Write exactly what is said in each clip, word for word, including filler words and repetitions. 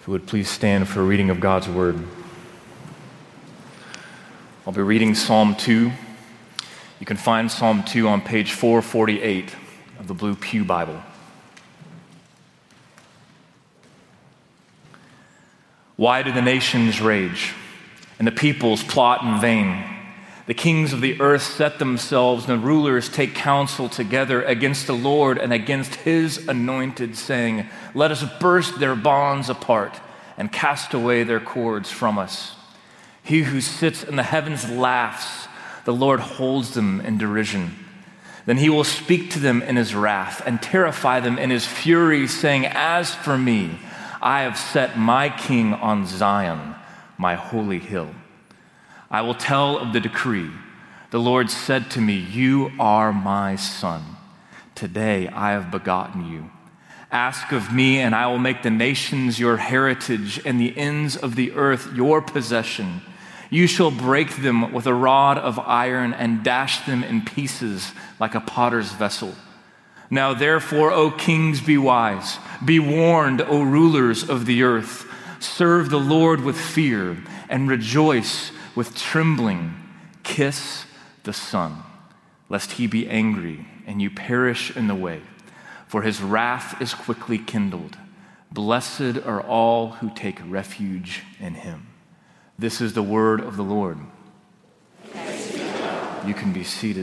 you would please stand for a reading of God's Word. I'll be reading Psalm two. You can find Psalm two on page four forty-eight of the Blue Pew Bible. Why do the nations rage and the peoples plot in vain? The kings of the earth set themselves, and the rulers take counsel together against the Lord and against his anointed, saying, "Let us burst their bonds apart and cast away their cords from us." He who sits in the heavens laughs. The Lord holds them in derision. Then he will speak to them in his wrath and terrify them in his fury, saying, "As for me, I have set my king on Zion, my holy hill. I will tell of the decree. The Lord said to me, 'You are my son. Today I have begotten you. Ask of me, and I will make the nations your heritage and the ends of the earth your possession. You shall break them with a rod of iron and dash them in pieces like a potter's vessel.' Now therefore, O kings, be wise. Be warned, O rulers of the earth. Serve the Lord with fear and rejoice with trembling. Kiss the Son, lest he be angry and you perish in the way, for his wrath is quickly kindled. Blessed are all who take refuge in him." This is the word of the Lord. You can be seated.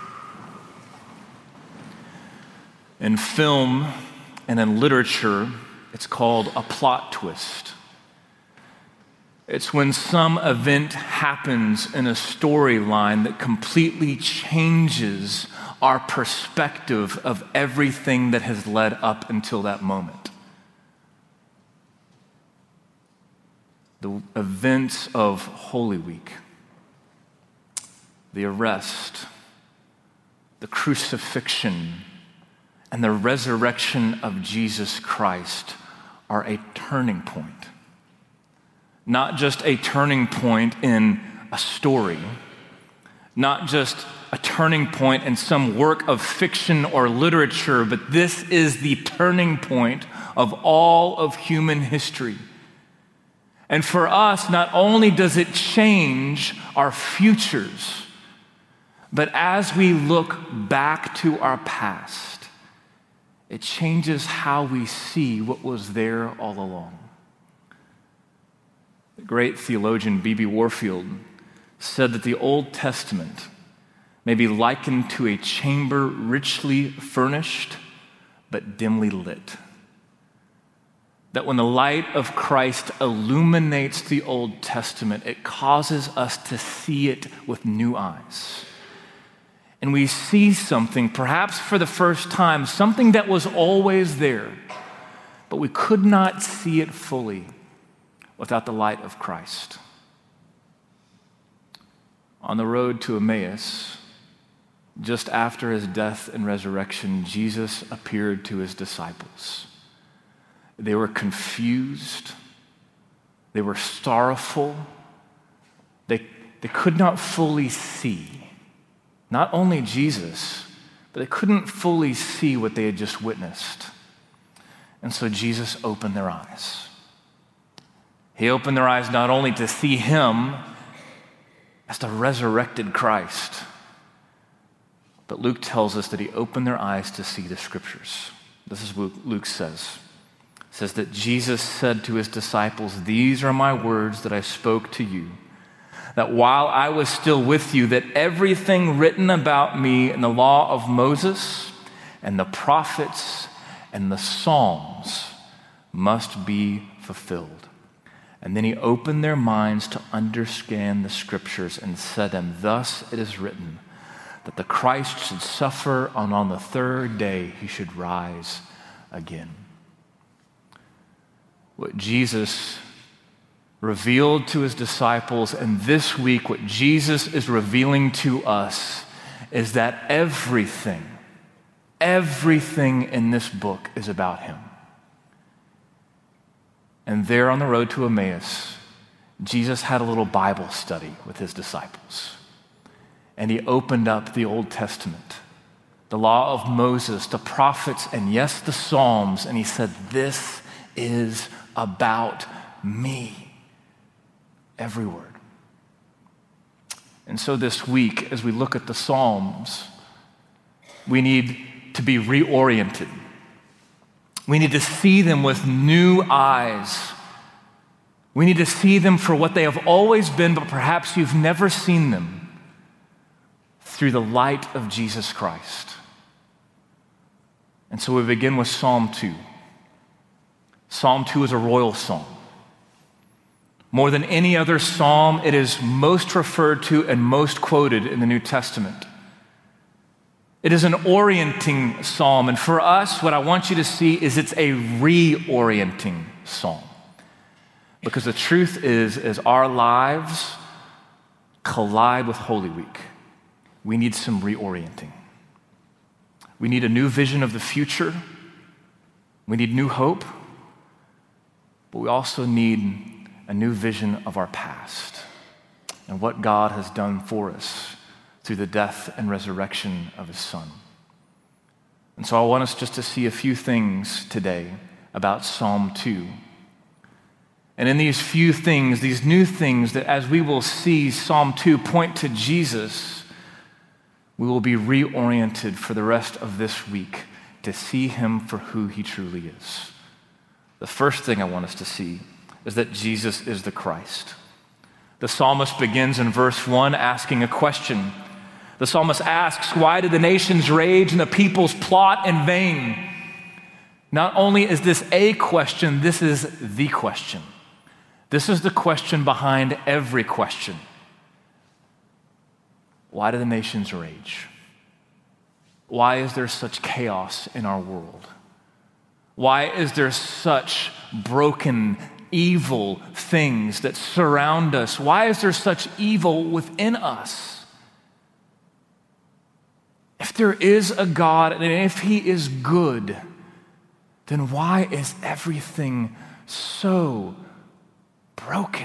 In film and in literature, it's called a plot twist. It's when some event happens in a storyline that completely changes our perspective of everything that has led up until that moment. The events of Holy Week, the arrest, the crucifixion, and the resurrection of Jesus Christ are a turning point. Not just a turning point in a story, not just a turning point in some work of fiction or literature, but this is the turning point of all of human history. And for us, not only does it change our futures, but as we look back to our past, it changes how we see what was there all along. The great theologian B B Warfield said that the Old Testament may be likened to a chamber richly furnished but dimly lit. That when the light of Christ illuminates the Old Testament, it causes us to see it with new eyes. And we see something, perhaps for the first time, something that was always there, but we could not see it fully without the light of Christ. On the road to Emmaus, just after his death and resurrection, Jesus appeared to his disciples. They were confused. They were sorrowful. They, they could not fully see, not only Jesus, but they couldn't fully see what they had just witnessed. And so Jesus opened their eyes. He opened their eyes not only to see him as the resurrected Christ, but Luke tells us that he opened their eyes to see the scriptures. This is what Luke says. It says that Jesus said to his disciples, "These are my words that I spoke to you, that while I was still with you, that everything written about me in the law of Moses and the prophets and the Psalms must be fulfilled." And then he opened their minds to understand the scriptures and said to them, "Thus it is written, that the Christ should suffer, and on the third day he should rise again." What Jesus revealed to his disciples, and this week what Jesus is revealing to us, is that everything, everything in this book is about him. And there on the road to Emmaus, Jesus had a little Bible study with his disciples. And he opened up the Old Testament, the law of Moses, the prophets, and yes, the Psalms, and he said, "This is about me. Every word. And so this week, as we look at the Psalms, we need to be reoriented. We need to see them with new eyes. We need to see them for what they have always been, but perhaps you've never seen them, through the light of Jesus Christ. And so we begin with Psalm two. Psalm two is a royal psalm. More than any other psalm, it is most referred to and most quoted in the New Testament. It is an orienting psalm, and for us, what I want you to see is it's a reorienting psalm. Because the truth is, as our lives collide with Holy Week, we need some reorienting. We need a new vision of the future. We need new hope. But we also need a new vision of our past and what God has done for us through the death and resurrection of his Son. And so I want us just to see a few things today about Psalm two. And in these few things, these new things that as we will see Psalm two point to Jesus, we will be reoriented for the rest of this week to see him for who he truly is. The first thing I want us to see is that Jesus is the Christ. The psalmist begins in verse one asking a question. The psalmist asks, why do the nations rage and the peoples plot in vain? Not only is this a question, this is the question. This is the question behind every question. Why do the nations rage? Why is there such chaos in our world? Why is there such broken, evil things that surround us? Why is there such evil within us? If there is a God and if he is good, then why is everything so broken?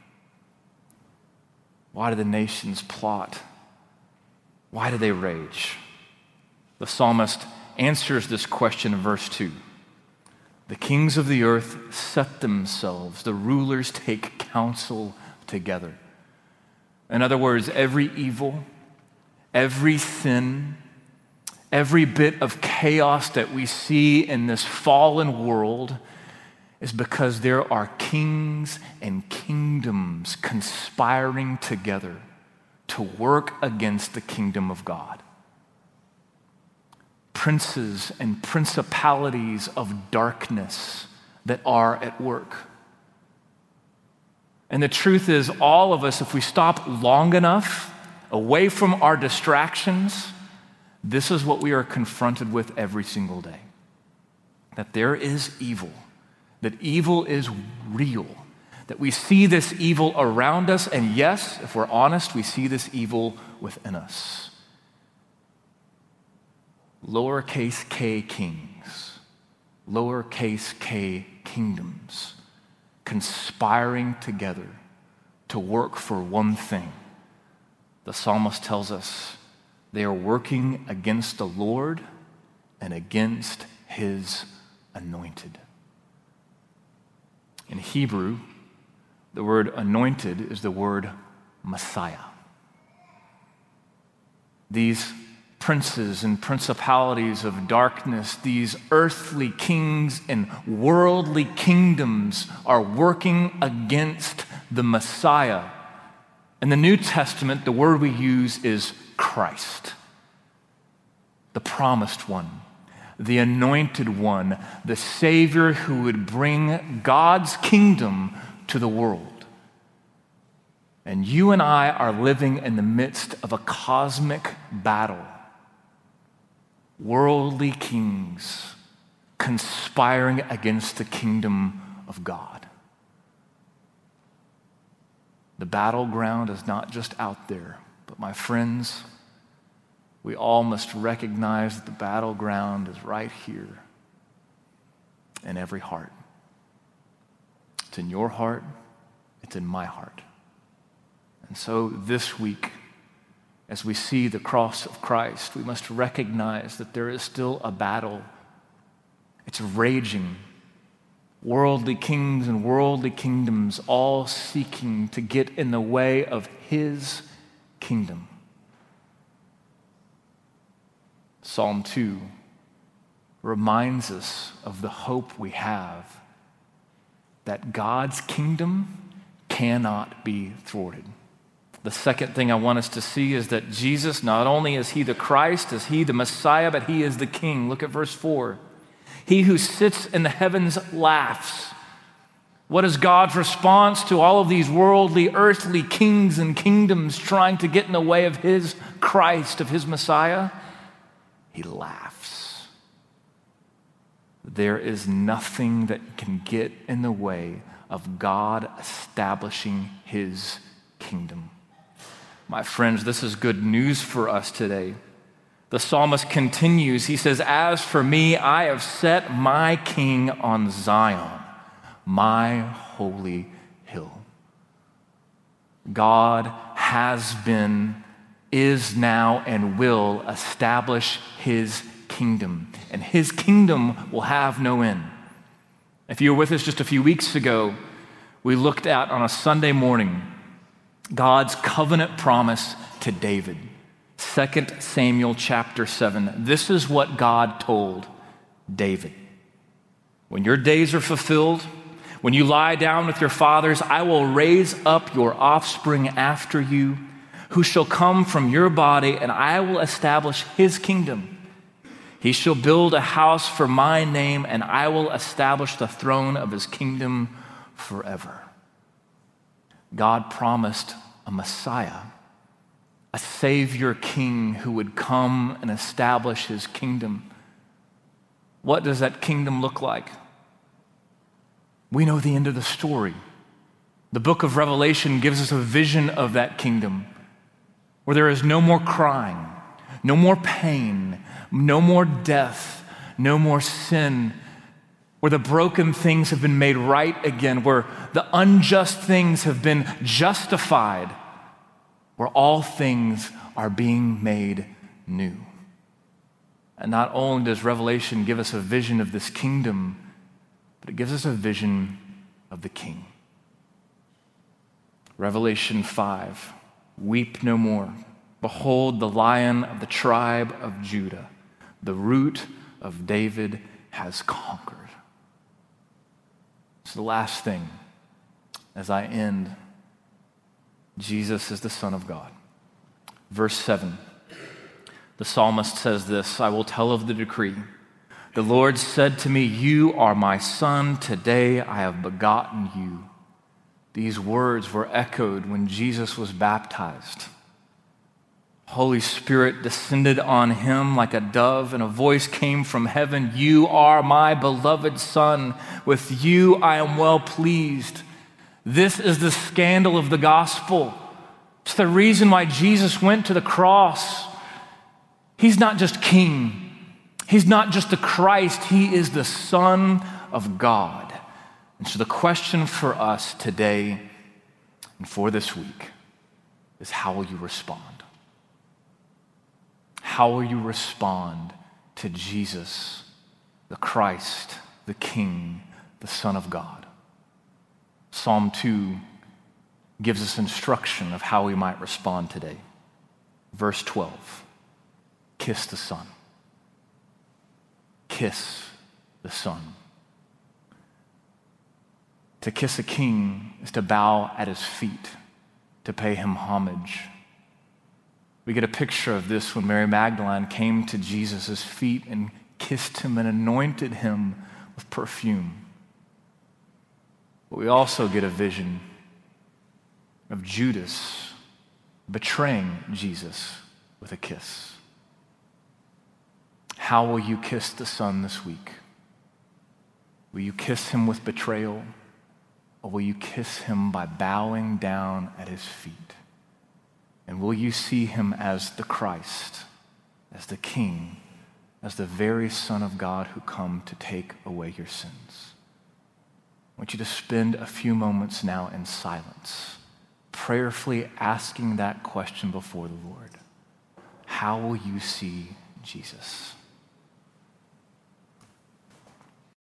Why do the nations plot? Why do they rage? The psalmist answers this question in verse two. The kings of the earth set themselves, the rulers take counsel together. In other words, every evil, every sin, every bit of chaos that we see in this fallen world is because there are kings and kingdoms conspiring together to work against the kingdom of God. Princes and principalities of darkness that are at work. And the truth is, all of us, if we stop long enough away from our distractions, this is what we are confronted with every single day. That there is evil, that evil is real, that we see this evil around us, and yes, if we're honest, we see this evil within us. Lowercase k kings, lowercase k kingdoms, conspiring together to work for one thing. The psalmist tells us they are working against the Lord and against his anointed. In Hebrew, the word anointed is the word Messiah. These princes and principalities of darkness, these earthly kings and worldly kingdoms are working against the Messiah. In the New Testament, the word we use is Christ, the promised one, the anointed one, the Savior who would bring God's kingdom to the world. And you and I are living in the midst of a cosmic battle. Worldly kings conspiring against the kingdom of God. The battleground is not just out there, but my friends, we all must recognize that the battleground is right here in every heart. It's in your heart, it's in my heart. And so this week, as we see the cross of Christ, we must recognize that there is still a battle. It's raging worldly kings and worldly kingdoms, all seeking to get in the way of his kingdom. Psalm two reminds us of the hope we have that God's kingdom cannot be thwarted. The second thing I want us to see is that Jesus, not only is he the Christ, is he the Messiah, but he is the King. Look at verse four. He who sits in the heavens laughs. What is God's response to all of these worldly, earthly kings and kingdoms trying to get in the way of his Christ, of his Messiah? He laughs. There is nothing that can get in the way of God establishing his kingdom. My friends, this is good news for us today. The psalmist continues, he says, "As for me, I have set my king on Zion, my holy hill." God has been, is now, and will establish his kingdom. And his kingdom will have no end. If you were with us just a few weeks ago, we looked at on a Sunday morning God's covenant promise to David. Second Samuel chapter seven. This is what God told David. When your days are fulfilled, when you lie down with your fathers, I will raise up your offspring after you, who shall come from your body, and I will establish his kingdom. He shall build a house for my name, and I will establish the throne of his kingdom forever. God promised a Messiah, a Savior King who would come and establish his kingdom. What does that kingdom look like? We know the end of the story. The book of Revelation gives us a vision of that kingdom where there is no more crying, no more pain, no more death, no more sin, where the broken things have been made right again, where the unjust things have been justified, where all things are being made new. And not only does Revelation give us a vision of this kingdom, but it gives us a vision of the King. Revelation five, weep no more. Behold, the Lion of the tribe of Judah, the Root of David, has conquered. So the last thing, as I end, Jesus is the Son of God. Verse seven, the psalmist says this, I will tell of the decree. The Lord said to me, you are my son, today I have begotten you. These words were echoed when Jesus was baptized. Holy Spirit descended on him like a dove, and a voice came from heaven, you are my beloved Son. With you I am well pleased. This is the scandal of the gospel. It's the reason why Jesus went to the cross. He's not just king. He's not just the Christ. He is the Son of God. And so the question for us today and for this week is, how will you respond? How will you respond to Jesus, the Christ, the King, the Son of God? Psalm two gives us instruction of how we might respond today. Verse twelve, kiss the Son. Kiss the Son. To kiss a king is to bow at his feet, to pay him homage. We get a picture of this when Mary Magdalene came to Jesus' feet and kissed him and anointed him with perfume. But we also get a vision of Judas betraying Jesus with a kiss. How will you kiss the Son this week? Will you kiss him with betrayal, or will you kiss him by bowing down at his feet? And will you see him as the Christ, as the King, as the very Son of God who come to take away your sins? I want you to spend a few moments now in silence, prayerfully asking that question before the Lord. How will you see Jesus?